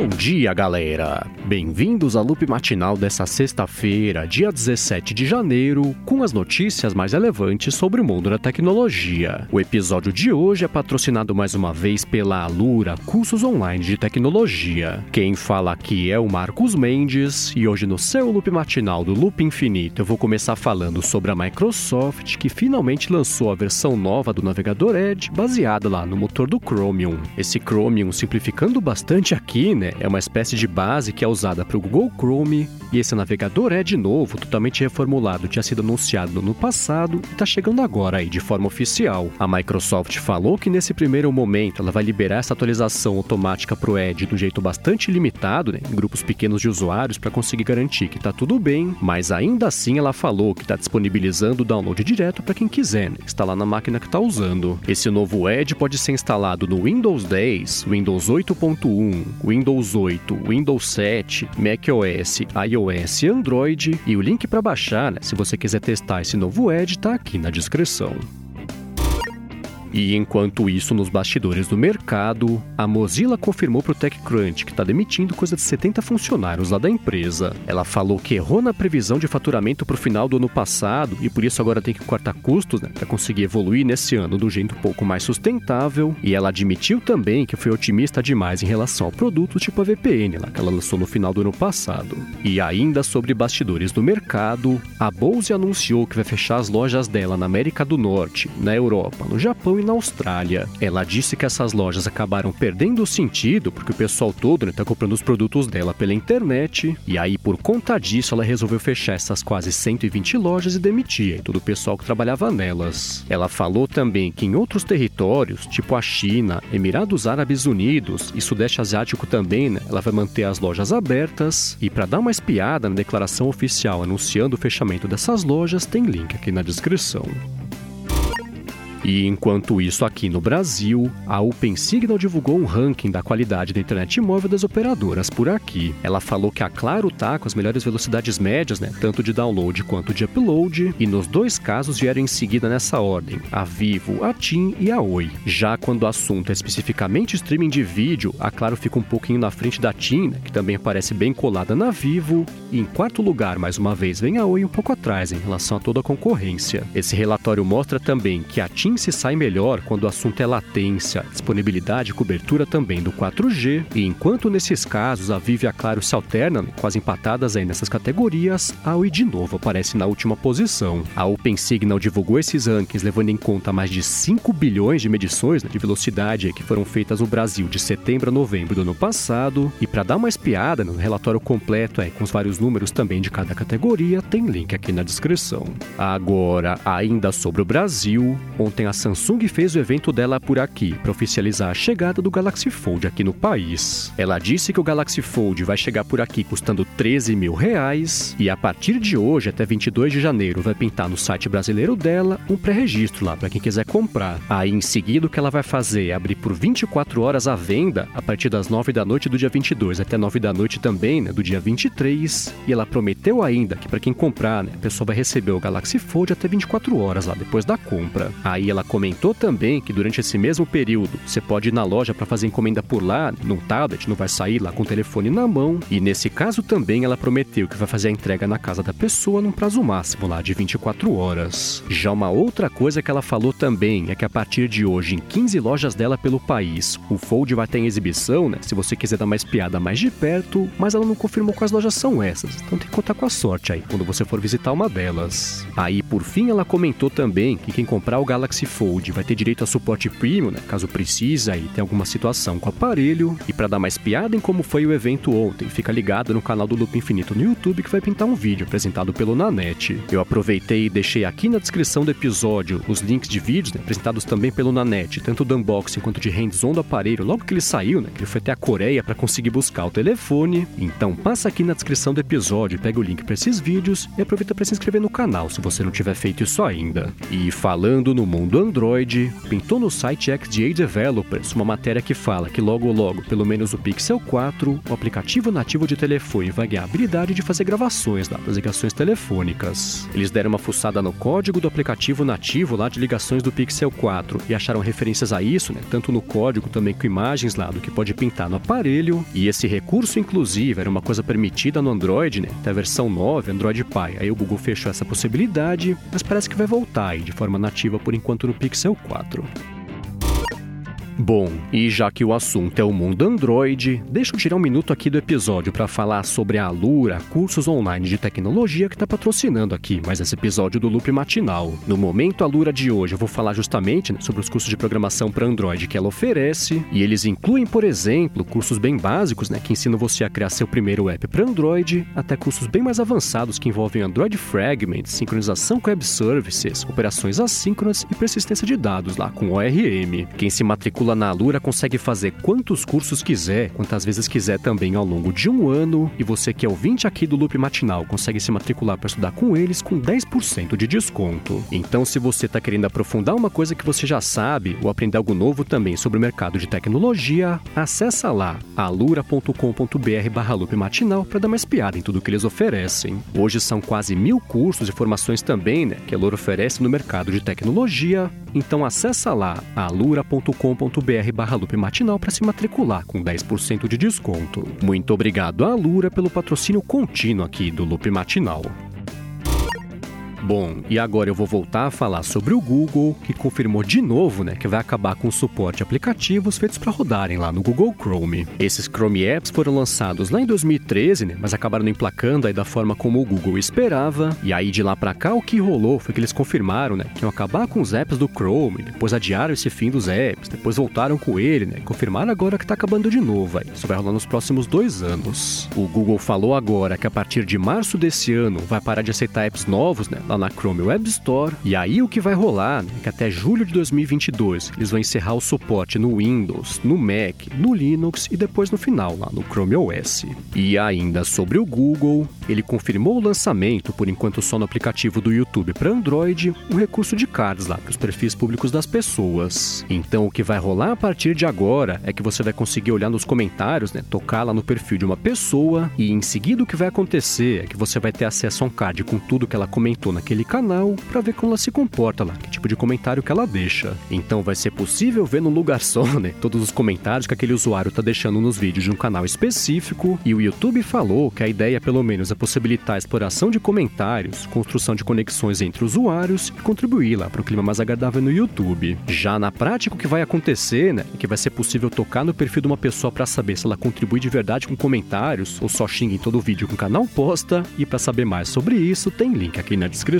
Bom dia, galera! Bem-vindos ao Loop Matinal dessa sexta-feira, dia 17 de janeiro, com as notícias mais relevantes sobre o mundo da tecnologia. O episódio de hoje é patrocinado mais uma vez pela Alura, cursos online de tecnologia. Quem fala aqui é o Marcos Mendes, e hoje no seu Loop Matinal do Loop Infinito eu vou começar falando sobre a Microsoft, que finalmente lançou a versão nova do navegador Edge, baseada lá no motor do Chromium. Esse Chromium, simplificando bastante aqui, né, é uma espécie de base que é usada para o Google Chrome, e esse navegador Edge novo, totalmente reformulado, tinha sido anunciado no ano passado e está chegando agora aí de forma oficial. A Microsoft falou que nesse primeiro momento ela vai liberar essa atualização automática para o Edge de um jeito bastante limitado, né, em grupos pequenos de usuários, para conseguir garantir que está tudo bem, mas ainda assim ela falou que está disponibilizando o download direto para quem quiser, né, instalar na máquina que está usando. Esse novo Edge pode ser instalado no Windows 10, Windows 8.1, Windows 8, Windows 7, macOS, iOS e Android, e o link para baixar, né, se você quiser testar esse novo Edge, está aqui na descrição. E enquanto isso, nos bastidores do mercado, a Mozilla confirmou para o TechCrunch que está demitindo coisa de 70 funcionários lá da empresa. Ela falou que errou na previsão de faturamento para o final do ano passado e por isso agora tem que cortar custos, né, para conseguir evoluir nesse ano de um jeito um pouco mais sustentável. E ela admitiu também que foi otimista demais em relação ao produto tipo a VPN, lá que ela lançou no final do ano passado. E ainda sobre bastidores do mercado, a Bose anunciou que vai fechar as lojas dela na América do Norte, na Europa, no Japão e na Austrália. Ela disse que essas lojas acabaram perdendo o sentido porque o pessoal todo está comprando os produtos dela pela internet, e aí por conta disso ela resolveu fechar essas quase 120 lojas e demitir todo o pessoal que trabalhava nelas. Ela falou também que em outros territórios, tipo a China, Emirados Árabes Unidos e Sudeste Asiático também, né, ela vai manter as lojas abertas, e para dar uma espiada na declaração oficial anunciando o fechamento dessas lojas, tem link aqui na descrição. E enquanto isso, aqui no Brasil, a OpenSignal divulgou um ranking da qualidade da internet móvel das operadoras por aqui. Ela falou que a Claro tá com as melhores velocidades médias, né, tanto de download quanto de upload, e nos dois casos vieram em seguida nessa ordem, a Vivo, a TIM e a Oi. Já quando o assunto é especificamente streaming de vídeo, a Claro fica um pouquinho na frente da TIM, né, que também aparece bem colada na Vivo, e em quarto lugar, mais uma vez, vem a Oi um pouco atrás em relação a toda a concorrência. Esse relatório mostra também que a TIM se sai melhor quando o assunto é latência, disponibilidade e cobertura também do 4G, e enquanto nesses casos a Vivo e a Claro se alternam, quase empatadas aí nessas categorias, a Oi de novo aparece na última posição. A OpenSignal divulgou esses rankings levando em conta mais de 5 bilhões de medições, né, de velocidade que foram feitas no Brasil de setembro a novembro do ano passado, e para dar uma espiada no relatório completo com os vários números também de cada categoria, tem link aqui na descrição. Agora, ainda sobre o Brasil, ontem a Samsung fez o evento dela por aqui para oficializar a chegada do Galaxy Fold aqui no país. Ela disse que o Galaxy Fold vai chegar por aqui custando R$13 mil, e a partir de hoje até 22 de janeiro vai pintar no site brasileiro dela um pré-registro lá para quem quiser comprar. Aí em seguida o que ela vai fazer é abrir por 24 horas a venda a partir das 9 da noite do dia 22 até 9 da noite também, né, do dia 23, e ela prometeu ainda que para quem comprar, né, a pessoa vai receber o Galaxy Fold até 24 horas lá depois da compra. Aí ela comentou também que durante esse mesmo período você pode ir na loja para fazer encomenda por lá, num tablet, não vai sair lá com o telefone na mão, e nesse caso também ela prometeu que vai fazer a entrega na casa da pessoa num prazo máximo lá de 24 horas. Já uma outra coisa que ela falou também é que a partir de hoje em 15 lojas dela pelo país, o Fold vai ter em exibição, né, se você quiser dar uma espiada mais de perto, mas ela não confirmou quais lojas são essas, então tem que contar com a sorte aí quando você for visitar uma delas. Aí por fim ela comentou também que quem comprar o Galaxy Fold vai ter direito a suporte premium, né, caso precise aí ter alguma situação com o aparelho. E para dar mais piada em como foi o evento ontem, fica ligado no canal do Loop Infinito no YouTube que vai pintar um vídeo apresentado pelo Nanete. Eu aproveitei e deixei aqui na descrição do episódio os links de vídeos, né, apresentados também pelo Nanete, tanto do unboxing quanto de hands-on do aparelho, logo que ele saiu, né, que ele foi até a Coreia para conseguir buscar o telefone. Então passa aqui na descrição do episódio, pega o link para esses vídeos e aproveita para se inscrever no canal se você não tiver feito isso ainda. E falando no mundo mundo Android, pintou no site XDA Developers uma matéria que fala que logo, pelo menos o Pixel 4, o aplicativo nativo de telefone vai ganhar a habilidade de fazer gravações das ligações telefônicas. Eles deram uma fuçada no código do aplicativo nativo lá de ligações do Pixel 4 e acharam referências a isso, tanto no código também com imagens lá do que pode pintar no aparelho. E esse recurso, inclusive, era uma coisa permitida no Android, até a versão 9, Android Pie. Aí o Google fechou essa possibilidade, mas parece que vai voltar aí de forma nativa por enquanto no Pixel 4. Bom, e já que o assunto é o mundo Android, deixa eu tirar um minuto aqui do episódio para falar sobre a Alura, cursos online de tecnologia que está patrocinando aqui mais esse episódio do Loop Matinal. No momento Alura de hoje eu vou falar justamente sobre os cursos de programação para Android que ela oferece, e eles incluem, por exemplo, cursos bem básicos, que ensinam você a criar seu primeiro app para Android, até cursos bem mais avançados que envolvem Android Fragments, sincronização com web services, operações assíncronas e persistência de dados lá com ORM. Quem se matricula na Alura consegue fazer quantos cursos quiser, quantas vezes quiser também ao longo de um ano, e você que é ouvinte aqui do Loop Matinal consegue se matricular para estudar com eles com 10% de desconto. Então, se você está querendo aprofundar uma coisa que você já sabe, ou aprender algo novo também sobre o mercado de tecnologia, acessa lá alura.com.br/loopmatinal para dar uma espiada em tudo que eles oferecem. Hoje são quase 1000 cursos e formações também, que a Alura oferece no mercado de tecnologia, então acessa lá alura.com.br/loopmatinal para se matricular com 10% de desconto. Muito obrigado à Alura pelo patrocínio contínuo aqui do Loop Matinal. Bom, e agora eu vou voltar a falar sobre o Google, que confirmou de novo, que vai acabar com o suporte a aplicativos feitos para rodarem lá no Google Chrome. Esses Chrome Apps foram lançados lá em 2013, mas acabaram não emplacando aí da forma como o Google esperava. E aí de lá para cá o que rolou foi que eles confirmaram, que iam acabar com os apps do Chrome, depois adiaram esse fim dos apps, depois voltaram com ele, e confirmaram agora que tá acabando de novo. Aí. Isso vai rolar nos próximos 2 anos. O Google falou agora que a partir de março desse ano vai parar de aceitar apps novos, lá na Chrome Web Store, e aí o que vai rolar, que até julho de 2022 eles vão encerrar o suporte no Windows, no Mac, no Linux e depois no final lá no Chrome OS. E ainda sobre o Google, ele confirmou o lançamento, por enquanto só no aplicativo do YouTube para Android, um recurso de cards lá para os perfis públicos das pessoas. Então o que vai rolar a partir de agora é que você vai conseguir olhar nos comentários, tocar lá no perfil de uma pessoa, e em seguida o que vai acontecer é que você vai ter acesso a um card com tudo que ela comentou naquele canal para ver como ela se comporta lá, que tipo de comentário que ela deixa. Então vai ser possível ver num lugar só, todos os comentários que aquele usuário tá deixando nos vídeos de um canal específico, e o YouTube falou que a ideia pelo menos é possibilitar a exploração de comentários, construção de conexões entre usuários e contribuir lá para um clima mais agradável no YouTube. Já na prática o que vai acontecer, é que vai ser possível tocar no perfil de uma pessoa para saber se ela contribui de verdade com comentários ou só xinga em todo o vídeo que o canal posta, e para saber mais sobre isso tem link aqui na descrição.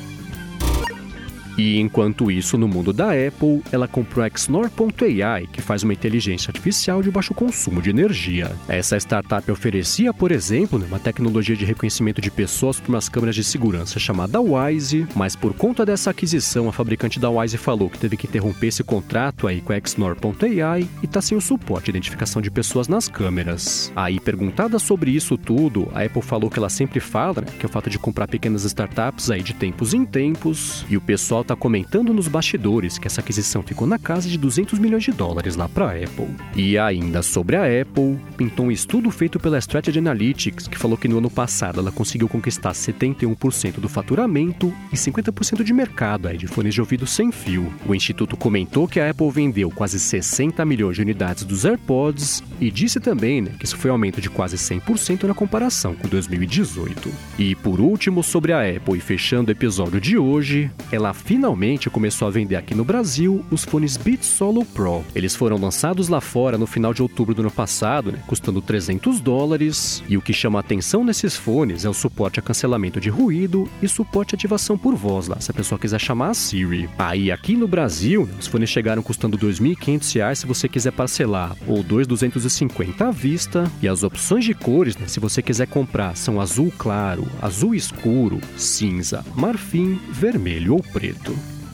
E enquanto isso, no mundo da Apple, ela comprou a Xnor.ai, que faz uma inteligência artificial de baixo consumo de energia. Essa startup oferecia, por exemplo, uma tecnologia de reconhecimento de pessoas por umas câmeras de segurança chamada Wise, mas por conta dessa aquisição, a fabricante da Wise falou que teve que interromper esse contrato aí com a Xnor.ai e tá sem o suporte de identificação de pessoas nas câmeras. Aí, perguntada sobre isso tudo, a Apple falou que ela sempre fala, que é o fato de comprar pequenas startups aí de tempos em tempos, e o pessoal tá comentando nos bastidores que essa aquisição ficou na casa de $200 milhões lá para a Apple. E ainda sobre a Apple, pintou um estudo feito pela Strategy Analytics que falou que no ano passado ela conseguiu conquistar 71% do faturamento e 50% de mercado aí de fones de ouvido sem fio. O instituto comentou que a Apple vendeu quase 60 milhões de unidades dos AirPods e disse também que isso foi um aumento de quase 100% na comparação com 2018. E por último, sobre a Apple e fechando o episódio de hoje, ela finalmente começou a vender aqui no Brasil os fones Beats Solo Pro. Eles foram lançados lá fora no final de outubro do ano passado, custando $300, e o que chama a atenção nesses fones é o suporte a cancelamento de ruído e suporte a ativação por voz lá, se a pessoa quiser chamar a Siri. Aí aqui no Brasil, os fones chegaram custando R$2.500 se você quiser parcelar, ou R$2.250 à vista, e as opções de cores, se você quiser comprar, são azul claro, azul escuro, cinza, marfim, vermelho ou preto.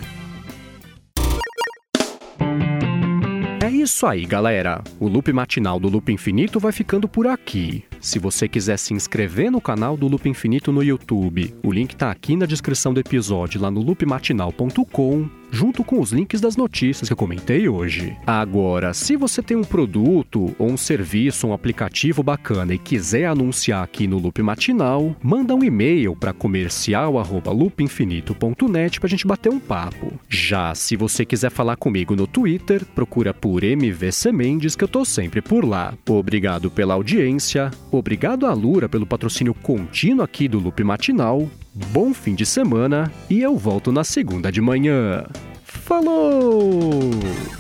É isso aí, galera. O Loop Matinal do Loop Infinito vai ficando por aqui. Se você quiser se inscrever no canal do Loop Infinito no YouTube, o link tá aqui na descrição do episódio, lá no loopmatinal.com. junto com os links das notícias que eu comentei hoje. Agora, se você tem um produto ou um serviço, um aplicativo bacana e quiser anunciar aqui no Loop Matinal, manda um e-mail para comercial@loopinfinito.net pra gente bater um papo. Já se você quiser falar comigo no Twitter, procura por MVC Mendes que eu tô sempre por lá. Obrigado pela audiência, obrigado a Alura pelo patrocínio contínuo aqui do Loop Matinal, bom fim de semana e eu volto na segunda de manhã. Falou!